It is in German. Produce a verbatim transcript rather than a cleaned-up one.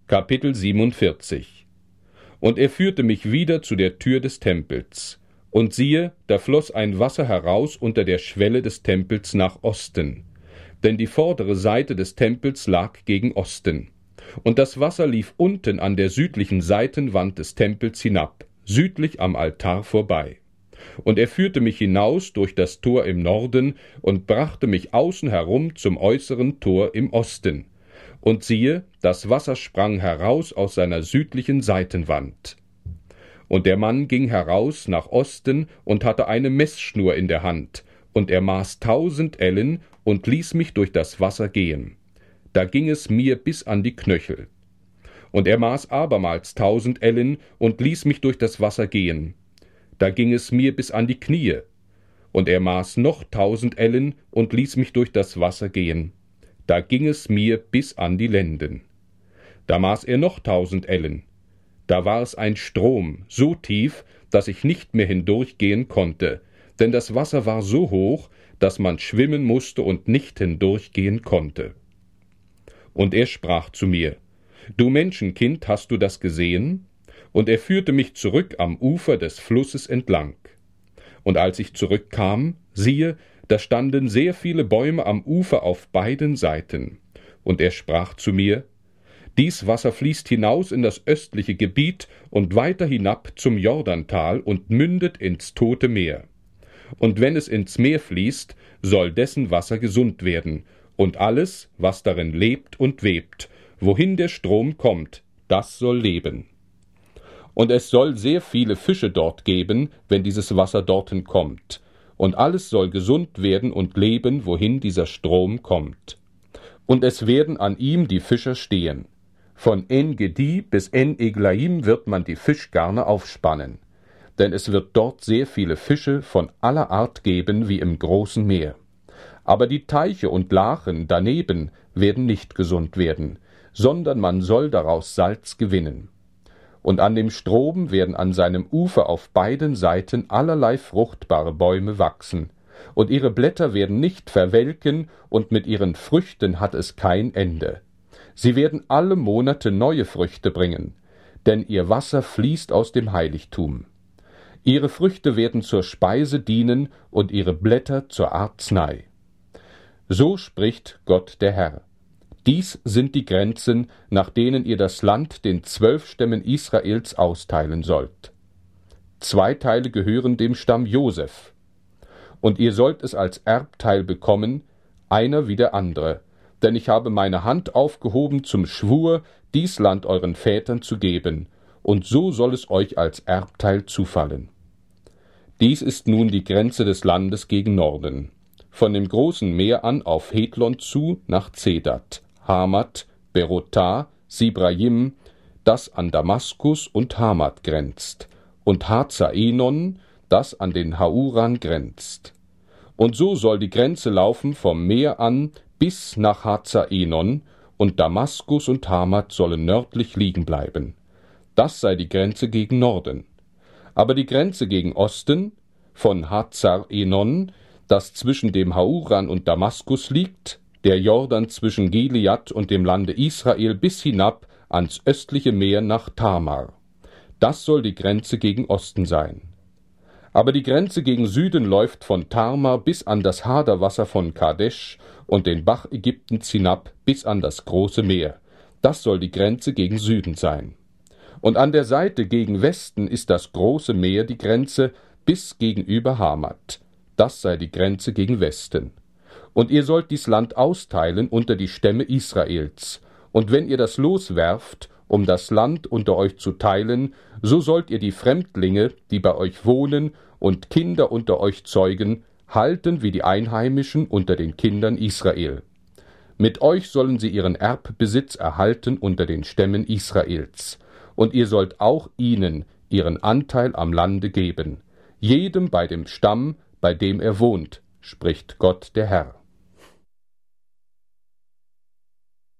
Kapitel siebenundvierzig. Und er führte mich wieder zu der Tür des Tempels. Und siehe, da floss ein Wasser heraus unter der Schwelle des Tempels nach Osten. Denn die vordere Seite des Tempels lag gegen Osten. Und das Wasser lief unten an der südlichen Seitenwand des Tempels hinab, südlich am Altar vorbei. Und er führte mich hinaus durch das Tor im Norden und brachte mich außen herum zum äußeren Tor im Osten. Und siehe, das Wasser sprang heraus aus seiner südlichen Seitenwand. Und der Mann ging heraus nach Osten und hatte eine Messschnur in der Hand, und er maß tausend Ellen und ließ mich durch das Wasser gehen. Da ging es mir bis an die Knöchel. Und er maß abermals tausend Ellen und ließ mich durch das Wasser gehen. Da ging es mir bis an die Knie. Und er maß noch tausend Ellen und ließ mich durch das Wasser gehen. Da ging es mir bis an die Lenden. Da maß er noch tausend Ellen. Da war es ein Strom, so tief, dass ich nicht mehr hindurchgehen konnte, denn das Wasser war so hoch, dass man schwimmen musste und nicht hindurchgehen konnte. Und er sprach zu mir: Du Menschenkind, hast du das gesehen? Und er führte mich zurück am Ufer des Flusses entlang. Und als ich zurückkam, siehe, da standen sehr viele Bäume am Ufer auf beiden Seiten. Und er sprach zu mir: Dies Wasser fließt hinaus in das östliche Gebiet und weiter hinab zum Jordantal und mündet ins Tote Meer. Und wenn es ins Meer fließt, soll dessen Wasser gesund werden, und alles, was darin lebt und webt, wohin der Strom kommt, das soll leben. Und es soll sehr viele Fische dort geben, wenn dieses Wasser dorthin kommt. Und alles soll gesund werden und leben, wohin dieser Strom kommt. Und es werden an ihm die Fischer stehen. Von En-Gedi bis En-Eglaim wird man die Fischgarne aufspannen. Denn es wird dort sehr viele Fische von aller Art geben, wie im großen Meer. Aber die Teiche und Lachen daneben werden nicht gesund werden, sondern man soll daraus Salz gewinnen. Und an dem Strom werden an seinem Ufer auf beiden Seiten allerlei fruchtbare Bäume wachsen, und ihre Blätter werden nicht verwelken, und mit ihren Früchten hat es kein Ende. Sie werden alle Monate neue Früchte bringen, denn ihr Wasser fließt aus dem Heiligtum. Ihre Früchte werden zur Speise dienen und ihre Blätter zur Arznei. So spricht Gott der Herr. Dies sind die Grenzen, nach denen ihr das Land den zwölf Stämmen Israels austeilen sollt. Zwei Teile gehören dem Stamm Josef. Und ihr sollt es als Erbteil bekommen, einer wie der andere. Denn ich habe meine Hand aufgehoben zum Schwur, dies Land euren Vätern zu geben, und so soll es euch als Erbteil zufallen. Dies ist nun die Grenze des Landes gegen Norden. Von dem großen Meer an auf Hethlon zu nach Zedat, Hamat, Berotah, Sibrayim, das an Damaskus und Hamat grenzt, und Hazaenon, das an den Hauran grenzt. Und so soll die Grenze laufen vom Meer an bis nach Hazaenon, und Damaskus und Hamat sollen nördlich liegen bleiben. Das sei die Grenze gegen Norden. Aber die Grenze gegen Osten, von Hazaenon, das zwischen dem Hauran und Damaskus liegt, der Jordan zwischen Gilead und dem Lande Israel bis hinab ans östliche Meer nach Tamar. Das soll die Grenze gegen Osten sein. Aber die Grenze gegen Süden läuft von Tamar bis an das Haderwasser von Kadesh und den Bach Ägyptens hinab bis an das große Meer. Das soll die Grenze gegen Süden sein. Und an der Seite gegen Westen ist das große Meer die Grenze bis gegenüber Hamat. Das sei die Grenze gegen Westen. Und ihr sollt dies Land austeilen unter die Stämme Israels. Und wenn ihr das Los werft, um das Land unter euch zu teilen, so sollt ihr die Fremdlinge, die bei euch wohnen und Kinder unter euch zeugen, halten wie die Einheimischen unter den Kindern Israel. Mit euch sollen sie ihren Erbbesitz erhalten unter den Stämmen Israels. Und ihr sollt auch ihnen ihren Anteil am Lande geben, jedem bei dem Stamm, bei dem er wohnt, spricht Gott der Herr.